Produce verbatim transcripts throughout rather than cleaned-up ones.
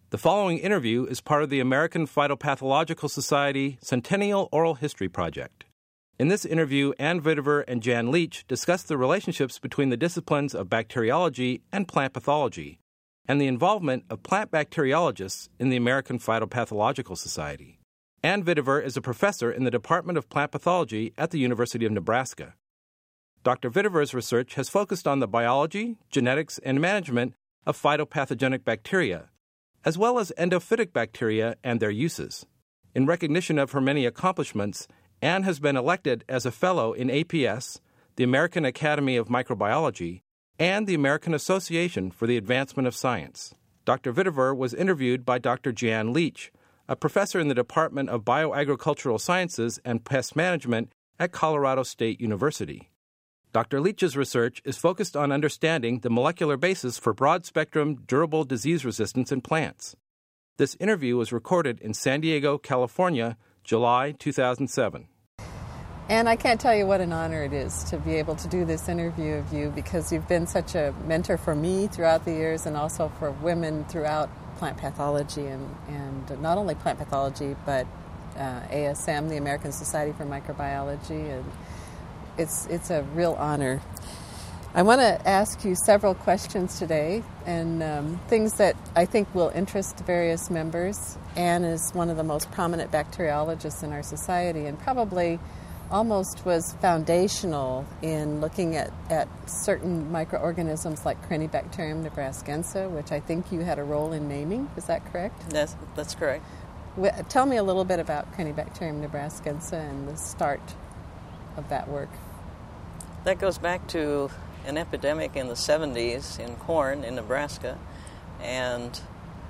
The following interview is part of the American Phytopathological Society Centennial Oral History Project. In this interview, Ann Vitever and Jan Leach discuss the relationships between the disciplines of bacteriology and plant pathology, and the involvement of plant bacteriologists in the American Phytopathological Society. Ann Vitever is a professor in the Department of Plant Pathology at the University of Nebraska. Doctor Vitever's research has focused on the biology, genetics, and management of phytopathogenic bacteria, as well as endophytic bacteria and their uses. In recognition of her many accomplishments, Ann has been elected as a fellow in A P S, the American Academy of Microbiology, and the American Association for the Advancement of Science. Doctor Vitever was interviewed by Doctor Jan Leach, a professor in the Department of Bioagricultural Sciences and Pest Management at Colorado State University. Doctor Leach's research is focused on understanding the molecular basis for broad-spectrum durable disease resistance in plants. This interview was recorded in San Diego, California, July two thousand seven. And I can't tell you what an honor it is to be able to do this interview of you, because you've been such a mentor for me throughout the years and also for women throughout plant pathology, and, and not only plant pathology, but uh, A S M, the American Society for Microbiology, and It's it's a real honor. I want to ask you several questions today, and um, things that I think will interest various members. Ann is one of the most prominent bacteriologists in our society, and probably almost was foundational in looking at, at certain microorganisms like Crenibacterium nebraskense, which I think you had a role in naming. Is that correct? That's, that's correct. Tell me a little bit about Crenibacterium nebraskense and the start of that work. That goes back to an epidemic in the seventies in corn in Nebraska, and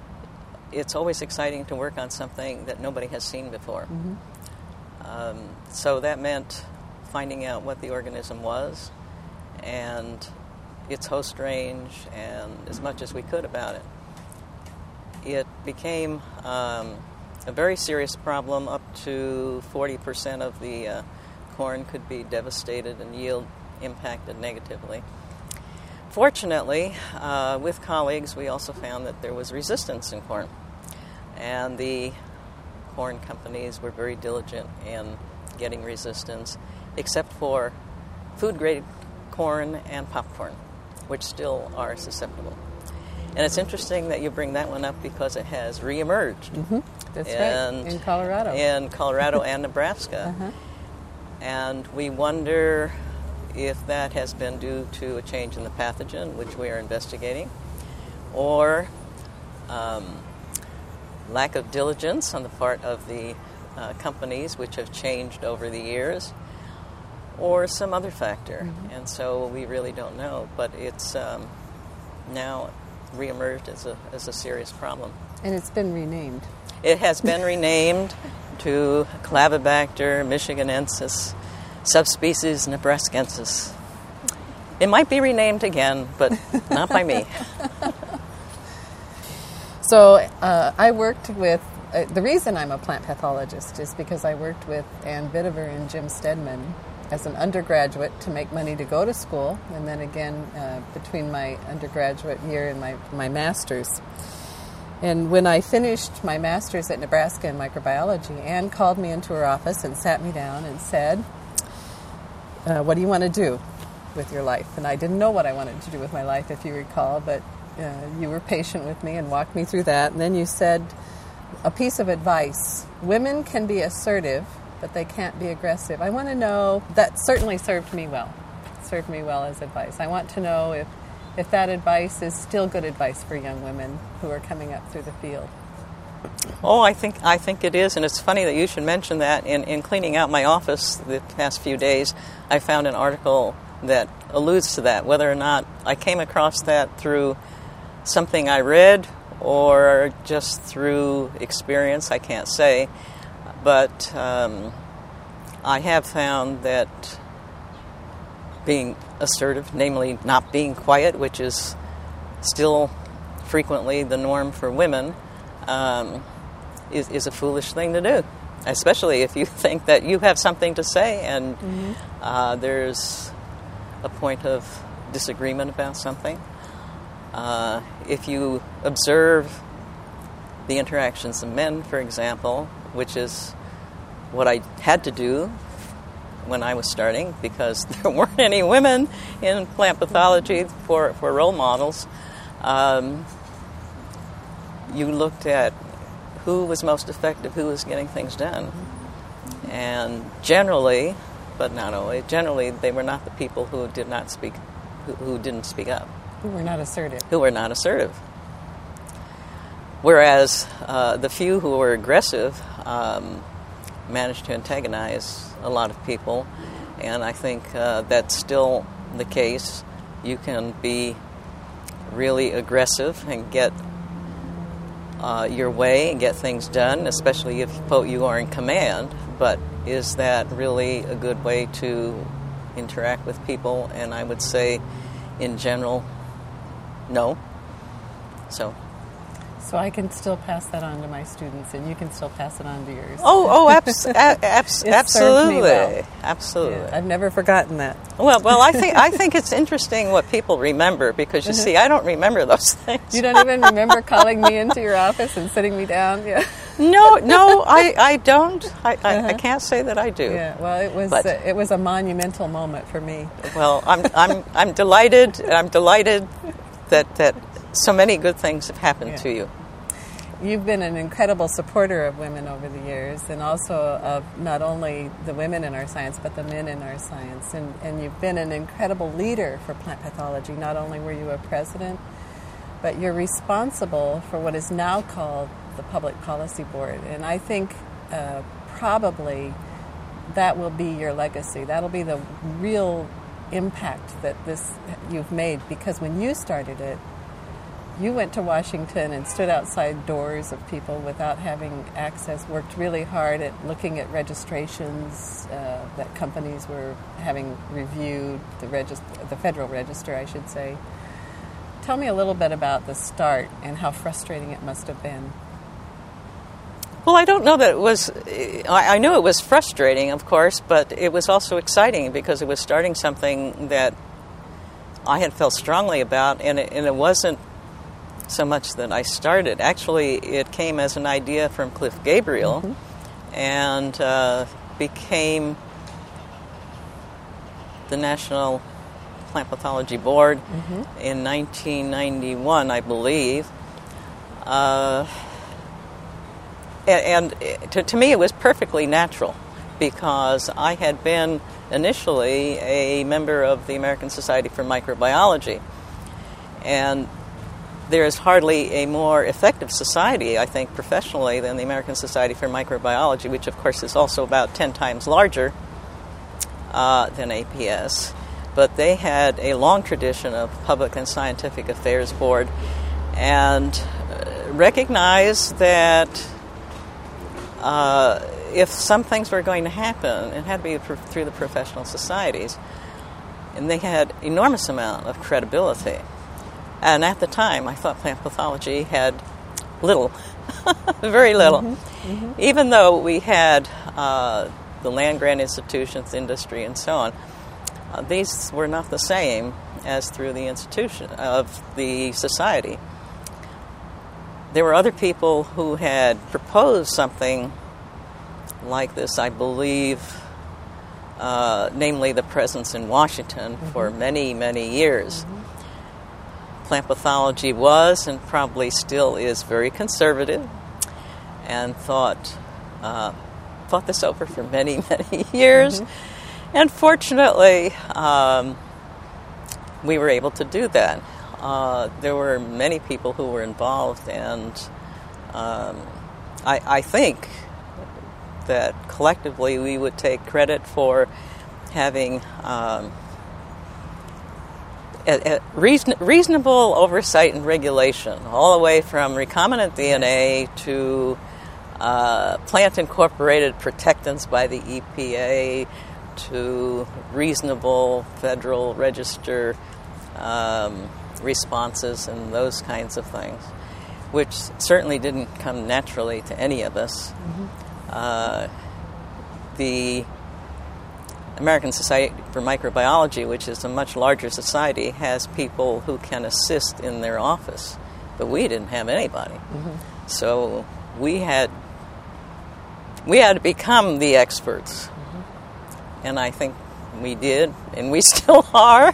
it's always exciting to work on something that nobody has seen before. Mm-hmm. Um, so that meant finding out what the organism was and its host range and as much as we could about it. It became um, a very serious problem. Up to forty percent of the uh, corn could be devastated and yield impacted negatively. Fortunately, uh, with colleagues, we also found that there was resistance in corn, and the corn companies were very diligent in getting resistance, except for food-grade corn and popcorn, which still are susceptible. And it's interesting that you bring that one up because it has reemerged. Mm-hmm. That's in, right, in Colorado. In Colorado and Nebraska. Uh-huh. And we wonder if that has been due to a change in the pathogen, which we are investigating, or um, lack of diligence on the part of the uh, companies, which have changed over the years, or some other factor. Mm-hmm. And so we really don't know, but it's um, now reemerged as a, as a serious problem. And it's been renamed. It has been renamed to Clavibacter michiganensis, subspecies nebraskensis. It might be renamed again, but not by me. So uh, I worked with, uh, the reason I'm a plant pathologist is because I worked with Ann Vitever and Jim Stedman as an undergraduate to make money to go to school, and then again uh, between my undergraduate year and my, my master's. And when I finished my master's at Nebraska in microbiology, Ann called me into her office and sat me down and said, uh, what do you want to do with your life? And I didn't know what I wanted to do with my life, if you recall, but uh, you were patient with me and walked me through that. And then you said a piece of advice: women can be assertive, but they can't be aggressive. I want to know, that certainly served me well, served me well as advice. I want to know if if that advice is still good advice for young women who are coming up through the field. Oh, I think I think it is, and it's funny that you should mention that. In, in cleaning out my office the past few days, I found an article that alludes to that. Whether or not I came across that through something I read or just through experience, I can't say. But um, I have found that being assertive, namely not being quiet, which is still frequently the norm for women, um, is, is a foolish thing to do, especially if you think that you have something to say and mm-hmm. uh, there's a point of disagreement about something. Uh, if you observe the interactions of men, for example, which is what I had to do when I was starting, because there weren't any women in plant pathology for, for role models. Um, you looked at who was most effective, who was getting things done. And generally, but not always, generally they were not the people who did not speak, who, who didn't speak up. Who were not assertive. Who were not assertive. Whereas uh, the few who were aggressive um, managed to antagonize a lot of people, and I think uh, that's still the case. You can be really aggressive and get uh, your way and get things done, especially if you are in command, but is that really a good way to interact with people? And I would say, in general, no. So... So I can still pass that on to my students, and you can still pass it on to yours. Oh, oh, abs- abs- absolutely, well. absolutely. Yeah, I've never forgotten that. Well, well, I think I think it's interesting what people remember, because you see, I don't remember those things. You don't even remember calling me into your office and sitting me down? Yeah. No, no, I, I don't. I, I, uh-huh. I can't say that I do. Yeah. Well, it was but, uh, it was a monumental moment for me. Well, I'm I'm I'm delighted. I'm delighted that that so many good things have happened yeah. to you. You've been an incredible supporter of women over the years, and also of not only the women in our science, but the men in our science. And, and you've been an incredible leader for plant pathology. Not only were you a president, but you're responsible for what is now called the Public Policy Board. And I think uh, probably that will be your legacy. That'll be the real impact that this you've made, because when you started it, you went to Washington and stood outside doors of people without having access, worked really hard at looking at registrations uh, that companies were having reviewed, the, regist- the Federal Register, I should say. Tell me a little bit about the start and how frustrating it must have been. Well, I don't know that it was, I, I knew it was frustrating, of course, but it was also exciting because it was starting something that I had felt strongly about, and it, and it wasn't so much that I started. Actually, it came as an idea from Cliff Gabriel, mm-hmm. and uh, became the National Plant Pathology Board mm-hmm. in nineteen ninety-one, I believe. Uh, and and to, to me, it was perfectly natural, because I had been initially a member of the American Society for Microbiology, and there is hardly a more effective society, I think, professionally than the American Society for Microbiology, which, of course, is also about ten times larger uh, than A P S. But they had a long tradition of public and scientific affairs board, and uh, recognized that uh, if some things were going to happen, it had to be through the professional societies. And they had enormous amount of credibility. And at the time, I thought plant pathology had little, very little. Mm-hmm, mm-hmm. Even though we had uh, the land-grant institutions, industry, and so on, uh, these were not the same as through the institution of the society. There were other people who had proposed something like this, I believe, uh, namely the presence in Washington mm-hmm. for many, many years. Mm-hmm. Plant pathology was, and probably still is, very conservative, and thought uh, thought this over for many, many years. Mm-hmm. And fortunately, um, we were able to do that. Uh, there were many people who were involved, and um, I, I think that collectively we would take credit for having um, A, a reason, reasonable oversight and regulation, all the way from recombinant D N A to uh, plant-incorporated protectants by the E P A to reasonable Federal Register um, responses and those kinds of things, which certainly didn't come naturally to any of us. Mm-hmm. Uh, the American Society for Microbiology, which is a much larger society, has people who can assist in their office but we didn't have anybody. Mm-hmm. So we had we had to become the experts, mm-hmm. and I think we did, and we still are,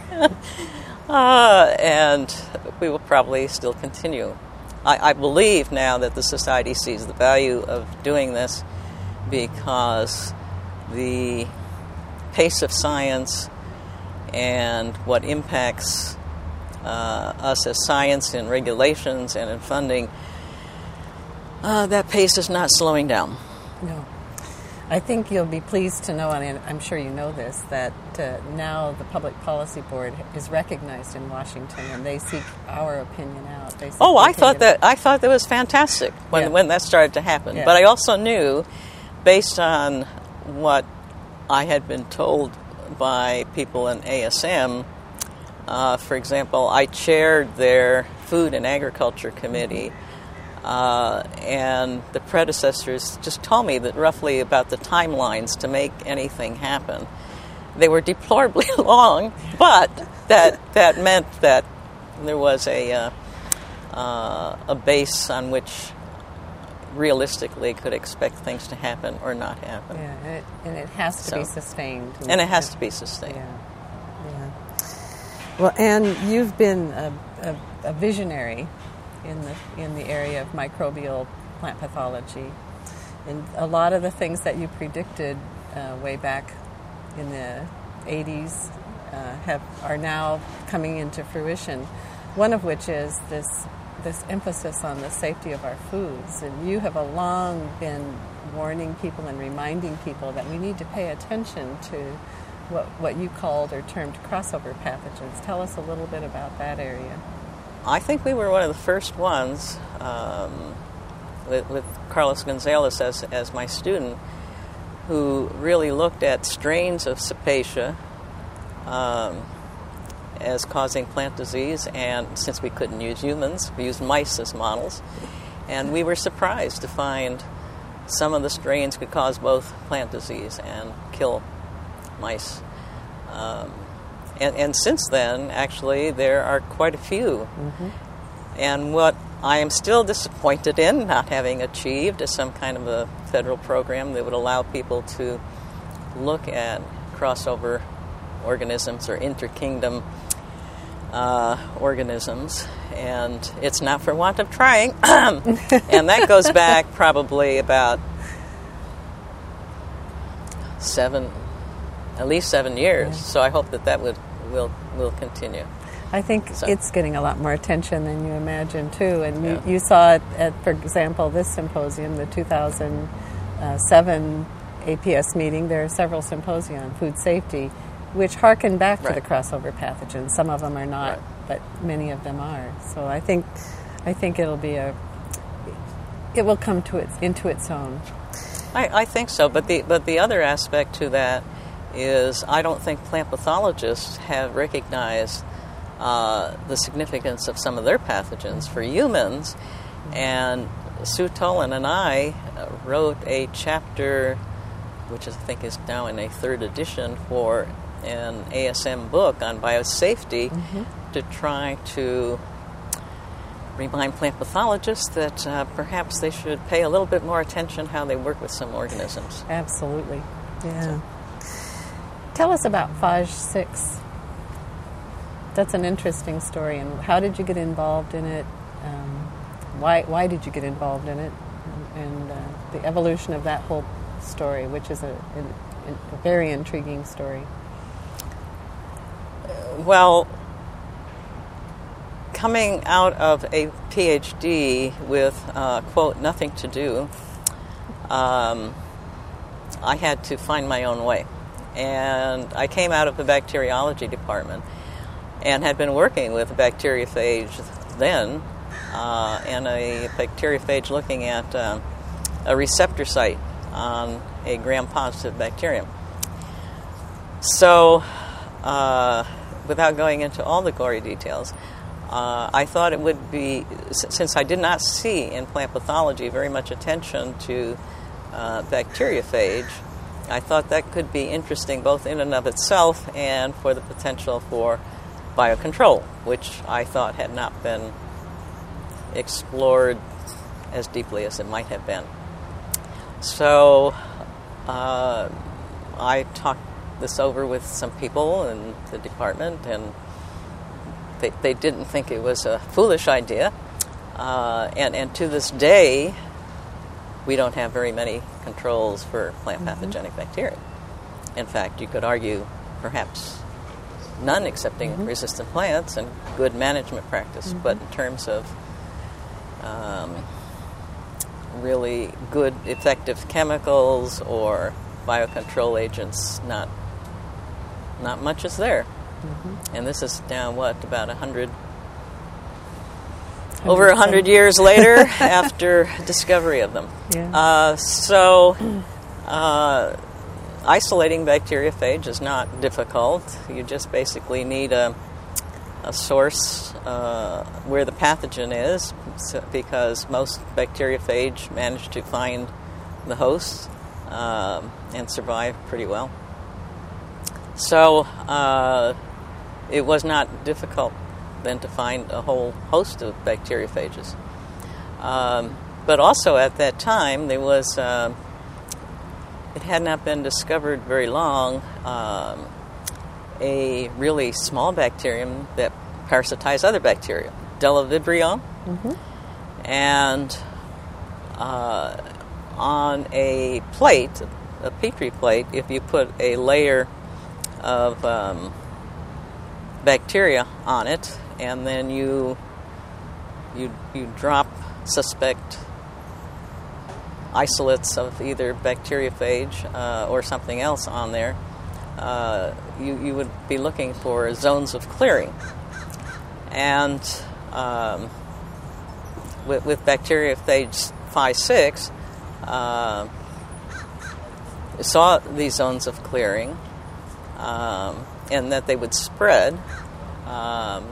uh, and we will probably still continue. I, I believe now that the society sees the value of doing this because the pace of science and what impacts uh, us as science in regulations and in funding, uh, that pace is not slowing down. No. I think you'll be pleased to know, and I'm sure you know this, that uh, now the Public Policy Board is recognized in Washington, and they seek our opinion out. They seek oh, I thought that out. I thought that was fantastic when yeah. when that started to happen. Yeah. But I also knew, based on what I had been told by people in A S M, uh, for example, I chaired their Food and Agriculture Committee. Uh, and the predecessors just told me that roughly about the timelines to make anything happen. They were deplorably long, but that that meant that there was a uh, uh, a base on which realistically could expect things to happen or not happen. Yeah, and it, and it has to so, be sustained. And it has to be sustained. Yeah, yeah. Well, Anne, you've been a, a, a visionary in the in the area of microbial plant pathology, and a lot of the things that you predicted uh, way back in the eighties uh, have are now coming into fruition. One of which is this this emphasis on the safety of our foods, and you have a long been warning people and reminding people that we need to pay attention to what what you called or termed crossover pathogens. Tell us a little bit about that area. I think we were one of the first ones, um, with, with Carlos Gonzalez as, as my student, who really looked at strains of Cepacia um, as causing plant disease, and since we couldn't use humans, we used mice as models, and we were surprised to find some of the strains could cause both plant disease and kill mice. Um, And, and since then, actually, there are quite a few. Mm-hmm. And what I am still disappointed in not having achieved is some kind of a federal program that would allow people to look at crossover organisms or interkingdom uh, organisms. And it's not for want of trying. And that goes back probably about seven at least seven years. Yeah. So I hope that that would will will continue. I think so. It's getting a lot more attention than you imagine, too. And yeah. you, you saw it at, for example, this symposium, the two thousand seven A P S meeting. There are several symposia on food safety, which harken back right. to the crossover pathogens. Some of them are not, right. but many of them are. So I think, I think it'll be a, it will come to its into its own. I, I think so. But the but the other aspect to that is I don't think plant pathologists have recognized uh, the significance of some of their pathogens for humans. And Sue Tolan and I wrote a chapter, which I think is now in a third edition, for an A S M book on biosafety mm-hmm. to try to remind plant pathologists that uh, perhaps they should pay a little bit more attention how they work with some organisms. Absolutely. Yeah. So, tell us about Phage six. That's an interesting story. And how did you get involved in it? Um, why why did you get involved in it? And uh, the evolution of that whole story, which is a, a, a very intriguing story. Well, coming out of a P H D with, uh, quote, nothing to do, um, I had to find my own way. And I came out of the bacteriology department and had been working with a bacteriophage then, uh, and a bacteriophage looking at uh, a receptor site on a gram-positive bacterium. So, uh, without going into all the gory details, uh, I thought it would be, since I did not see in plant pathology very much attention to uh, bacteriophage, I thought that could be interesting both in and of itself and for the potential for biocontrol, which I thought had not been explored as deeply as it might have been. So uh, I talked this over with some people in the department, and they, they didn't think it was a foolish idea. Uh, and, and to this day, we don't have very many controls for plant mm-hmm. pathogenic bacteria. In fact, you could argue perhaps none, excepting mm-hmm. resistant plants and good management practice. Mm-hmm. But in terms of um, really good, effective chemicals or biocontrol agents, not not much is there. Mm-hmm. And this is now, what, about a hundred, over a hundred years later after discovery of them. Yeah. Uh, so uh, isolating bacteriophage is not difficult. You just basically need a, a source uh, where the pathogen is, so, because most bacteriophage manage to find the host um, and survive pretty well. So uh, it was not difficult then to find a whole host of bacteriophages. Um, but also at that time, there was, uh, it had not been discovered very long, um, a really small bacterium that parasitized other bacteria, Delavibrion. Mm-hmm. And uh, on a plate, a Petri plate, if you put a layer of um, bacteria on it, and then you you you drop suspect isolates of either bacteriophage uh, or something else on there, uh, you you would be looking for zones of clearing. And um, with, with bacteriophage five six, uh, saw these zones of clearing. Um, and that they would spread. Um,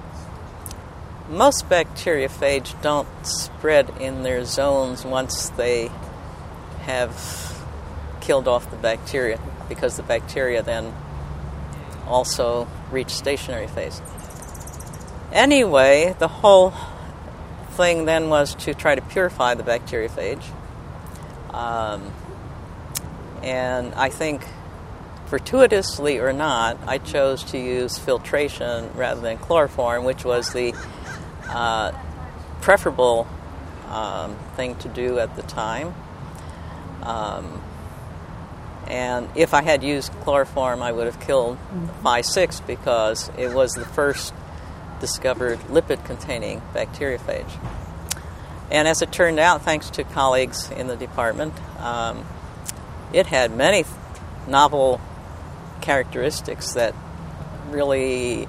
most bacteriophage don't spread in their zones once they have killed off the bacteria, because the bacteria then also reach stationary phase. Anyway, the whole thing then was to try to purify the bacteriophage. Um, and I think, fortuitously or not, I chose to use filtration rather than chloroform, which was the uh, preferable um, thing to do at the time. Um, and if I had used chloroform, I would have killed five six, because it was the first discovered lipid-containing bacteriophage. And as it turned out, thanks to colleagues in the department, um, it had many novel characteristics that really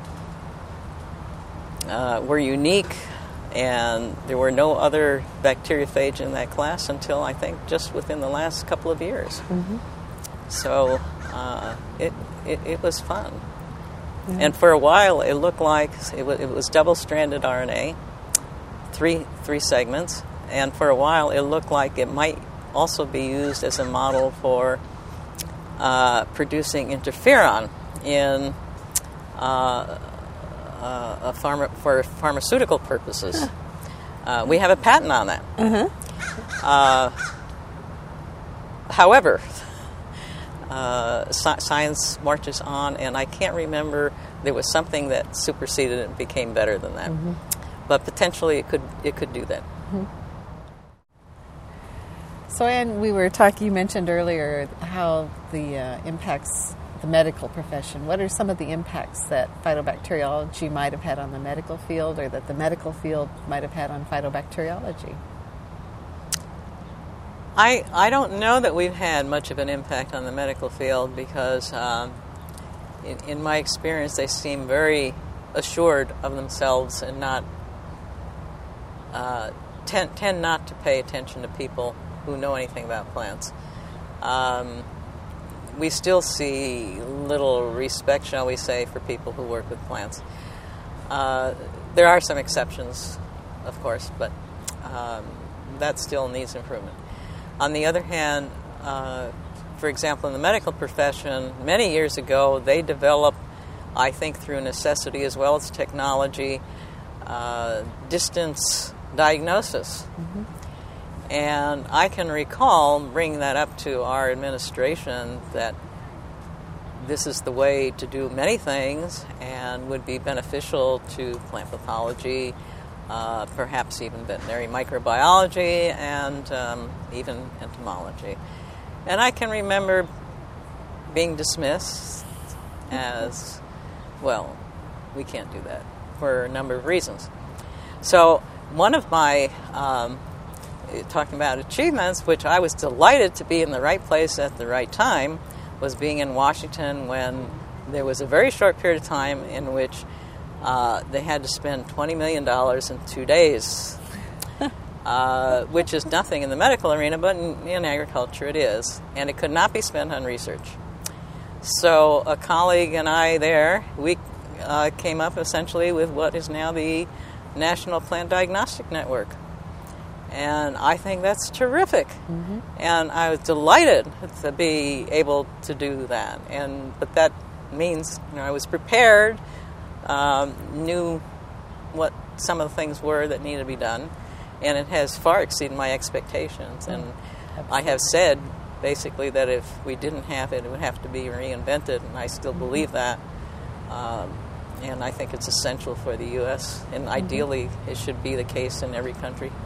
uh, were unique, and there were no other bacteriophage in that class until, I think, just within the last couple of years. Mm-hmm. So uh, it, it it was fun. Yeah. And for a while, it looked like it was, it was double-stranded R N A, three three segments, and for a while, it looked like it might also be used as a model for Uh, producing interferon in uh, uh, a pharma- for pharmaceutical purposes. Huh. Uh, we have a patent on that. Uh-huh. Uh, however, uh, sci- science marches on, and I can't remember, there was something that superseded it and became better than that. Mm-hmm. But potentially it could it could do that. Mm-hmm. So, Anne, we were talking, you mentioned earlier how the uh, impacts the medical profession. What are some of the impacts that phytobacteriology might have had on the medical field, or that the medical field might have had on phytobacteriology? I I don't know that we've had much of an impact on the medical field, because um, in, in my experience, they seem very assured of themselves and not uh, tend, tend not to pay attention to people who know anything about plants. Um, we still see little respect, shall we say, for people who work with plants. Uh, there are some exceptions, of course, but um, that still needs improvement. On the other hand, uh, for example, in the medical profession, many years ago, they developed, I think through necessity as well as technology, uh, distance diagnosis. Mm-hmm. And I can recall bringing that up to our administration that this is the way to do many things and would be beneficial to plant pathology, uh, perhaps even veterinary microbiology, and um, even entomology. And I can remember being dismissed as, well, we can't do that for a number of reasons. So one of my, um, talking about achievements, which I was delighted to be in the right place at the right time, was being in Washington when there was a very short period of time in which uh, they had to spend twenty million dollars in two days, uh, which is nothing in the medical arena, but in, in agriculture it is. And it could not be spent on research. So a colleague and I there, we uh, came up essentially with what is now the National Plant Diagnostic Network. And I think that's terrific. Mm-hmm. And I was delighted to be able to do that. And but that means, you know, I was prepared, um, knew what some of the things were that needed to be done, and it has far exceeded my expectations. Mm-hmm. And Absolutely. I have said basically that if we didn't have it, it would have to be reinvented, and I still mm-hmm. believe that. Um, and I think it's essential for the U S, and mm-hmm. ideally it should be the case in every country.